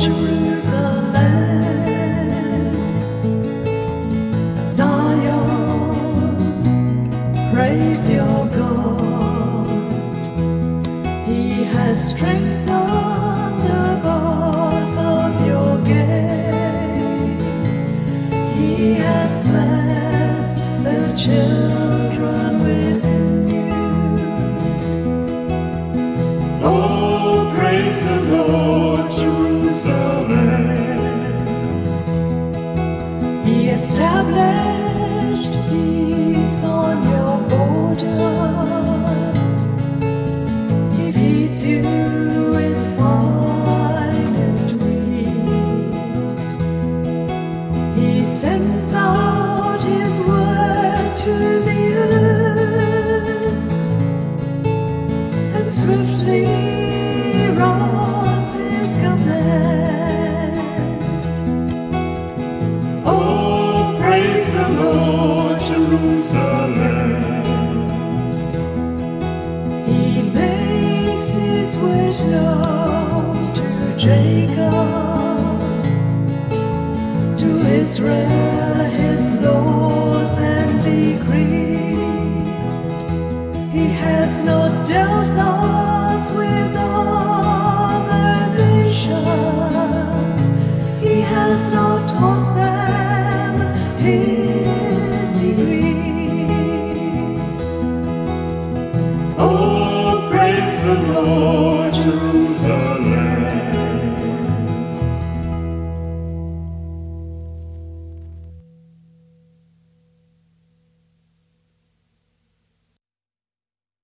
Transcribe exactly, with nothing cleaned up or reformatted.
Jerusalem, Zion, praise your God. He has strengthened the bars of your gates. He has blessed the children within you. Oh, praise the Lord, Jerusalem. He established peace on your borders. He feeds you with finest wheat. He sends out his word to the earth, and swiftly runs his command. Oh, praise the Lord, Jerusalem. He makes his word known to Jacob, to Israel his laws and decrees. He has not dealt thus with other nations. He has not taught them his decrees. Oh, praise the Lord,